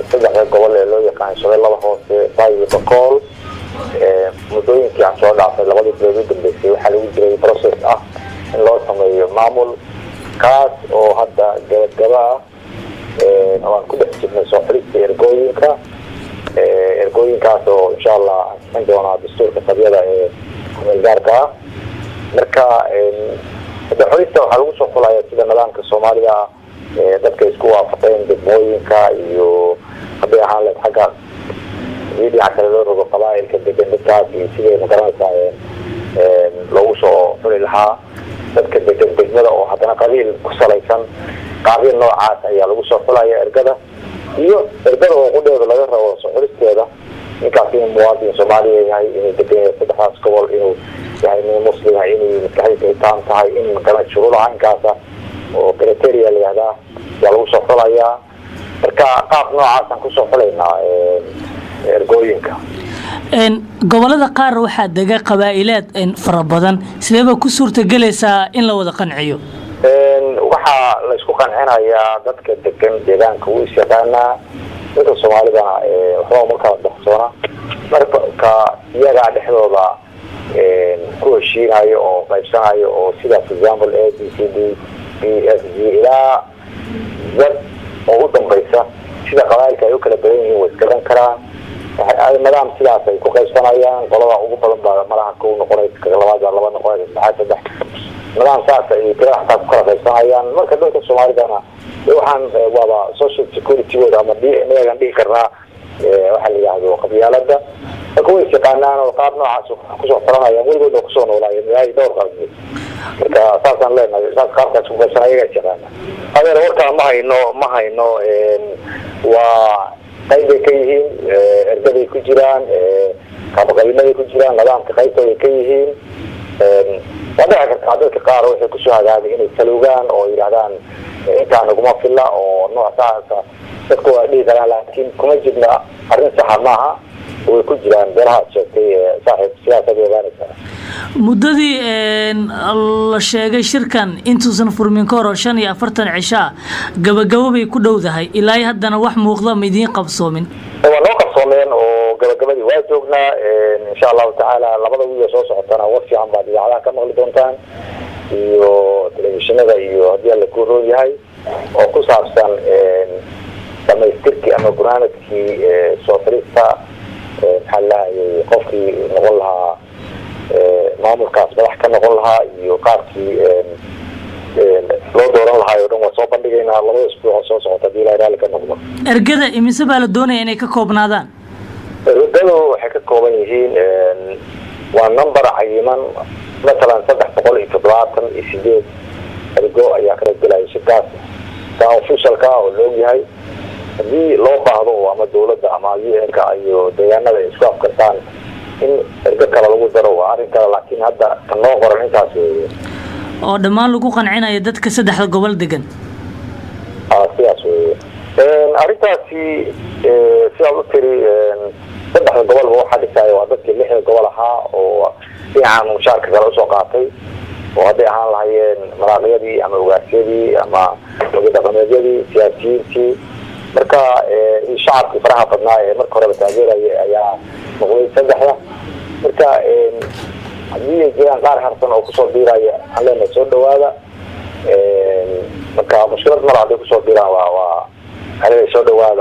saddex gobol ee loo yaqaan Shabeellaha Hoose iyo Boqol mudooyinkii aan soo dhaafay labadii bilood ugu dambeysay waxaa lagu jiray process ah in loo sameeyo maamul kaas oo hadda gabagaba aan ku dhex jirnay soo xulista ergooyinkaas oo insha Allah aan doonaa dastuurka qabyada ee kumeelgaarka marka xulista waxaa lagu soo xulayaa sida nidaamka Soomaaliya dadka isku waafaqeen degmooyinka iyo haddii ahaan la xagga media kale loo rogo qabaa'ilka degan dadkaas iyo sidee magaranaysaa loogu soo xuli lahaa dadka degan degmada oo haddana qabiil ku salaysan qabiil noocaas ayaa lagu soo xulayaa ergada iyo ergada oo qudheeda laga rabo soo xulisteeda ninkaas in muwaadin Soomaaliya yahay inuu degan yahay saddexdaas gobol inuu yahay muslim inuu maskaxdiisa tahay in magaranaysaa shuruudaha inkaasa oo criteria la yiraahdo yaa lagu soo xulayaa marka qaab noocaas aan ku soo xulaynaa ergooyinka gobolada qaar waxaa dega qabaa'ilaad fara badan sidee ku suurtagelaysaa in la wada qanciyo waxa la isku qancinayaa dadka degan deegaanka uu isaqaanaa dadka Soomaalida waxba marka dhaxsoona marka iyaga dhexdooda ku heshiinayo oo qaybsanayo oo sida for example ABCD EFG ila dad oo u dambaysa sida qabaa'ilka ay u kala badan yihiin way iskadan karaan ay madam sidaas ay ku qaybsanayaan qolada ugu badan baa malaha ku noqonaysa laba noqonaysa saddex madam saas ay kala qaybsanayaan marka dadka Soomaalidana waxaan waaba social security wada ama DNA aan dhigi karnaa waxa la yiraahdo qabyaalada kuwa shaqaanaan oo qaab noocaas ku soo xiranayaan weligood ku soo noolaayeen ay dhowr qalbi marka saasan leenahay saas qaabkaas ku qaybsanayaan shaqaana adeer warka ma hayno waa qayb ka yihiin ergaday ku jiraan qaabqabiilada ku jiraan nidaamka qaybtooda ka yihiin wadaha dadka qaar waxay ku soo hagaagay inay saluugaan oo yiraahdaan intaan ugu filla oo noocaas dadku waa dhigi karaan laakiin kuma jirna arrin sax maaha oo ku jiraan beeraha sheegtay saaxiib siyaasadeeda muddadii la sheegay shirkan intuusan furmin ka hor 45 cisha gabagabo bay ku dhowdahay ilaa haddana wax muuqda ma idiin qabsoomin waa loo qabsoomeen oo gabagabadii waa joognaa insha Allah taala labada wiil soo socotana war fiican baad idaacadaha ka maqli doontaan iyo telefishinada iyo haddii la ku roon yahay oo ku saabsan dhamaystirkii ama barnaamijkii soo xulista xalaayo qofkii noqon lahaa maamulkaas madax ka noqon lahaa iyo qaabkii loo dooran lahaa oo dhan waa soo bandhigaynaa labada isbuuc soo socota hadii la raali ka noqdo ergada imise baa la doonaya inay ka koobnaadaan ergadu waxay ka kooban yihiin waa number cayiman مثلا 378 ergo ayaa kala galay shirkaas ka officialka oo loo yahay hadii loo baahdo ama dawladda ama UN-ka iyo deegaanada isku afkartaan in ergo kala lagu daro waa arrin kale laakiin hadda kan loo qoran intaas oo dhammaan lagu qancinayo dadka saddexda gobol degan sidaas arrintaasi si aad u tiri saddexda gobol waxaa dhisay waa dadkii lixda gobol ahaa oo fiican mushaarka kala soo qaatay oo hadday ahaan lahaayeen maraaqyadii ama ugaarsyadii ama dhaqameedyadii siyaasiyiintii marka shacabkii faraha badnaa ee marka hore taageeraya ayaa noqday saddexda marka haddii ay jiraan qaar harsan oo kusoo biiraya aan leenahay soo dhawaada marka mushkilad mar hadday kusoo biiraan waa soo dhawaada